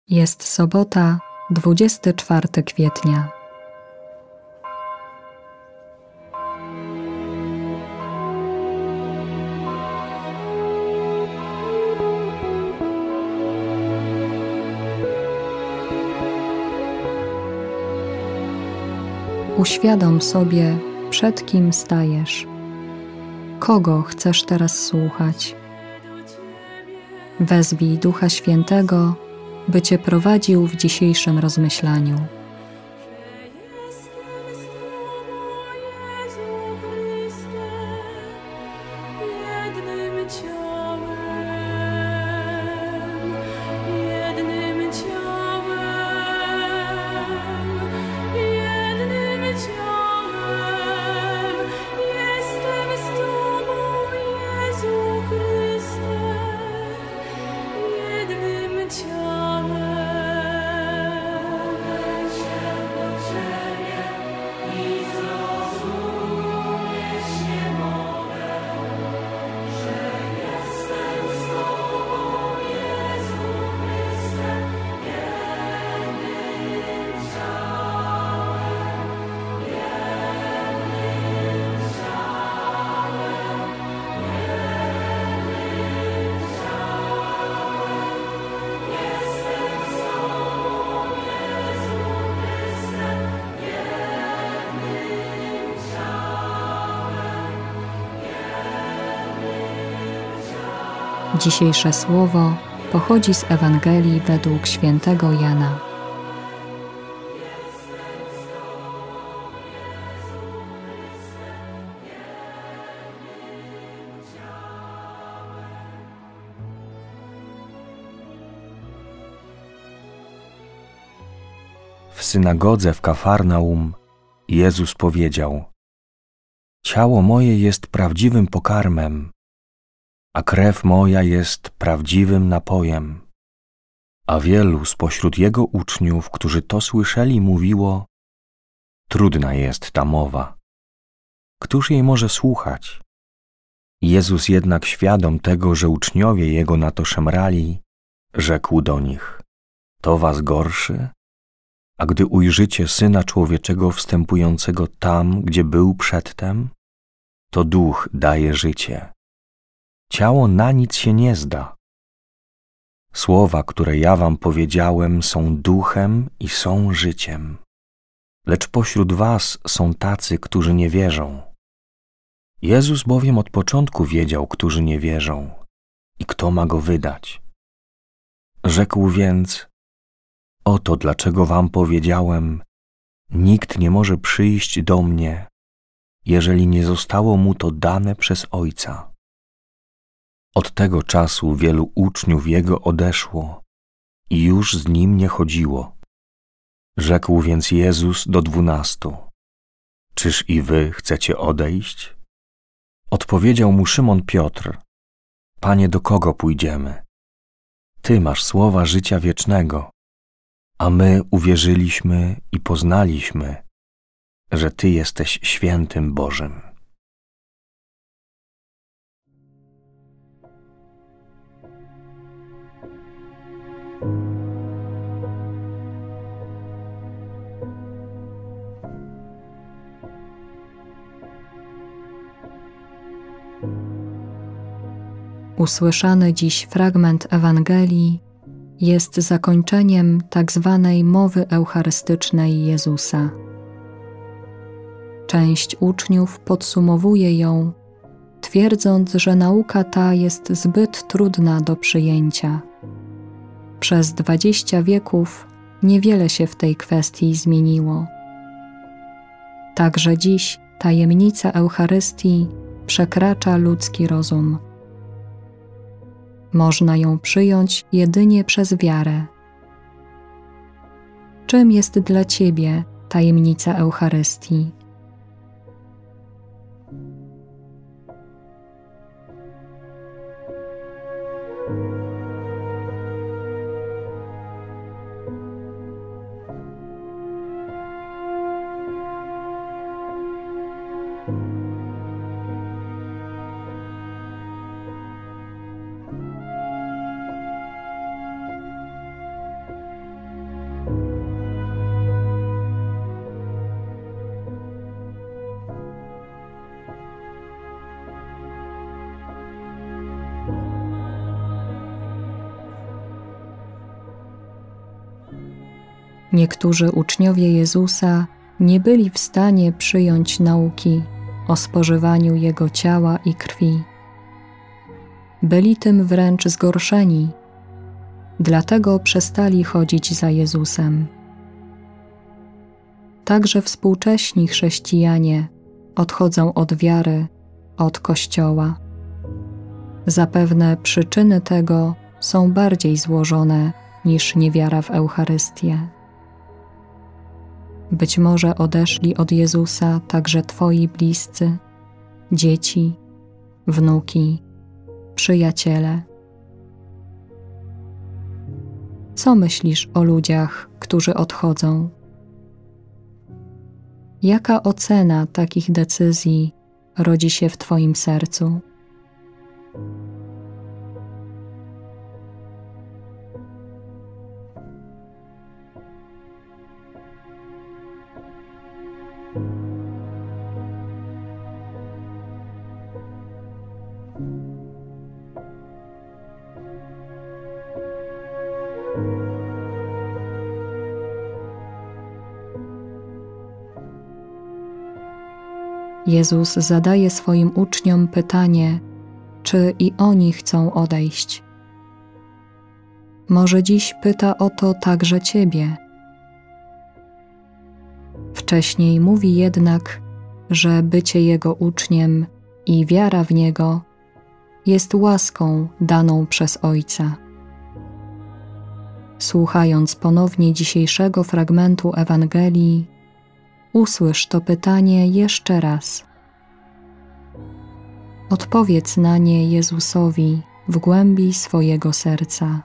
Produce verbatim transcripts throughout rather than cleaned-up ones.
Jest sobota, dwudziestego czwartego kwietnia. Uświadom sobie, przed kim stajesz. Kogo chcesz teraz słuchać? Wezwij Ducha Świętego, by Cię prowadził w dzisiejszym rozmyślaniu. Dzisiejsze słowo pochodzi z Ewangelii według świętego Jana. W synagodze w Kafarnaum Jezus powiedział: Ciało moje jest prawdziwym pokarmem, a krew moja jest prawdziwym napojem. A wielu spośród Jego uczniów, którzy to słyszeli, mówiło: Trudna jest ta mowa. Któż jej może słuchać? Jezus jednak, świadom tego, że uczniowie Jego na to szemrali, rzekł do nich: To was gorszy? A gdy ujrzycie Syna Człowieczego wstępującego tam, gdzie był przedtem, to Duch daje życie. Ciało na nic się nie zda. Słowa, które ja wam powiedziałem, są duchem i są życiem. Lecz pośród was są tacy, którzy nie wierzą. Jezus bowiem od początku wiedział, którzy nie wierzą i kto ma Go wydać. Rzekł więc: Oto dlaczego wam powiedziałem, nikt nie może przyjść do mnie, jeżeli nie zostało mu to dane przez Ojca. Od tego czasu wielu uczniów Jego odeszło i już z Nim nie chodziło. Rzekł więc Jezus do dwunastu: Czyż i wy chcecie odejść? Odpowiedział mu Szymon Piotr: Panie, do kogo pójdziemy? Ty masz słowa życia wiecznego, a my uwierzyliśmy i poznaliśmy, że Ty jesteś Świętym Bożym. Usłyszany dziś fragment Ewangelii jest zakończeniem tak zwanej mowy eucharystycznej Jezusa. Część uczniów podsumowuje ją, twierdząc, że nauka ta jest zbyt trudna do przyjęcia. Przez dwadzieścia wieków niewiele się w tej kwestii zmieniło. Także dziś tajemnica Eucharystii przekracza ludzki rozum. Można ją przyjąć jedynie przez wiarę. Czym jest dla Ciebie tajemnica Eucharystii? Niektórzy uczniowie Jezusa nie byli w stanie przyjąć nauki o spożywaniu Jego ciała i krwi. Byli tym wręcz zgorszeni, dlatego przestali chodzić za Jezusem. Także współcześni chrześcijanie odchodzą od wiary, od Kościoła. Zapewne przyczyny tego są bardziej złożone niż niewiara w Eucharystię. Być może odeszli od Jezusa także Twoi bliscy, dzieci, wnuki, przyjaciele. Co myślisz o ludziach, którzy odchodzą? Jaka ocena takich decyzji rodzi się w Twoim sercu? Jezus zadaje swoim uczniom pytanie, czy i oni chcą odejść. Może dziś pyta o to także Ciebie. Wcześniej mówi jednak, że bycie Jego uczniem i wiara w Niego jest łaską daną przez Ojca. Słuchając ponownie dzisiejszego fragmentu Ewangelii, usłysz to pytanie jeszcze raz. Odpowiedz na nie Jezusowi w głębi swojego serca.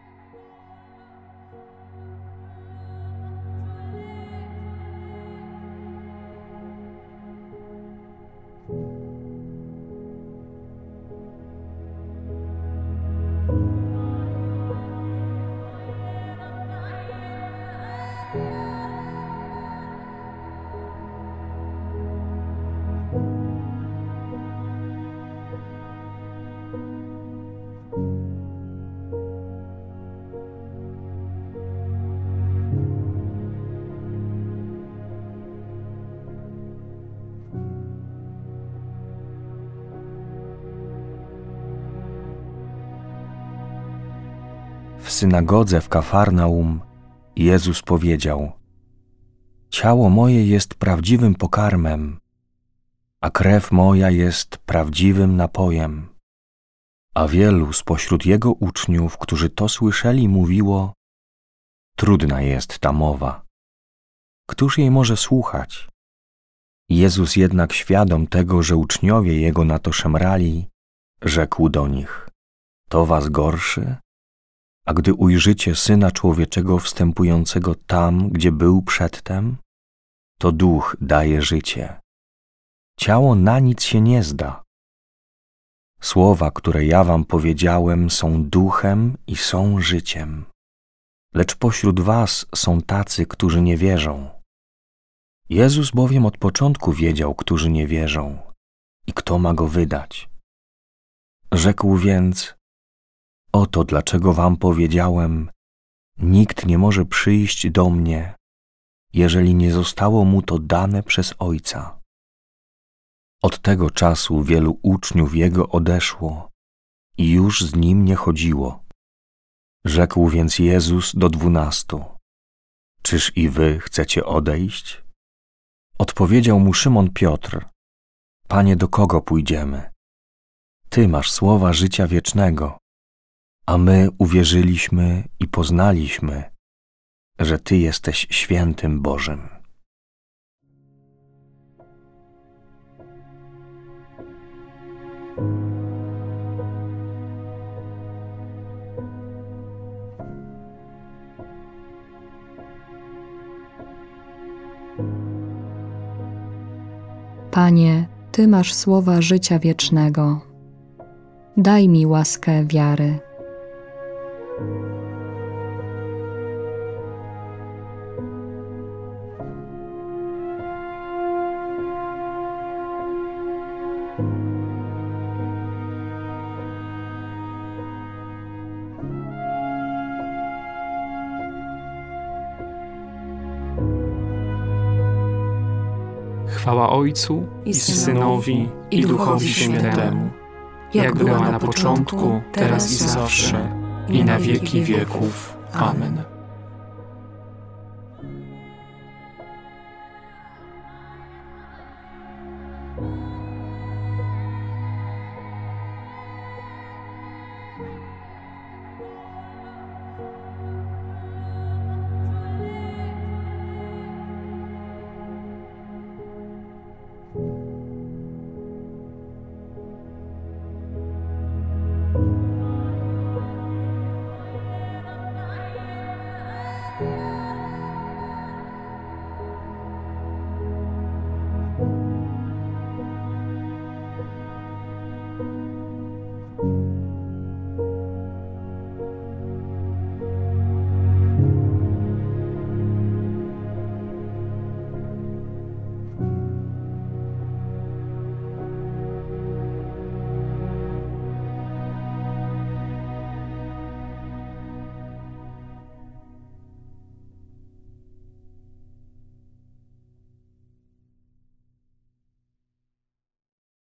W synagodze w Kafarnaum Jezus powiedział: Ciało moje jest prawdziwym pokarmem, a krew moja jest prawdziwym napojem. A wielu spośród Jego uczniów, którzy to słyszeli, mówiło: Trudna jest ta mowa. Któż jej może słuchać? Jezus jednak, świadom tego, że uczniowie Jego na to szemrali, rzekł do nich: To was gorszy? A gdy ujrzycie Syna Człowieczego wstępującego tam, gdzie był przedtem, to duch daje życie. Ciało na nic się nie zda. Słowa, które ja wam powiedziałem, są duchem i są życiem. Lecz pośród was są tacy, którzy nie wierzą. Jezus bowiem od początku wiedział, którzy nie wierzą i kto ma Go wydać. Rzekł więc: Oto dlaczego wam powiedziałem, nikt nie może przyjść do mnie, jeżeli nie zostało mu to dane przez Ojca. Od tego czasu wielu uczniów Jego odeszło i już z Nim nie chodziło. Rzekł więc Jezus do dwunastu: Czyż i wy chcecie odejść? Odpowiedział mu Szymon Piotr: Panie, do kogo pójdziemy? Ty masz słowa życia wiecznego, a my uwierzyliśmy i poznaliśmy, że Ty jesteś Świętym Bożym. Panie, Ty masz słowa życia wiecznego. Daj mi łaskę wiary. Chwała Ojcu i Synowi i Duchowi Świętemu, jak była na początku, teraz i zawsze, i na wieki wieków. Amen.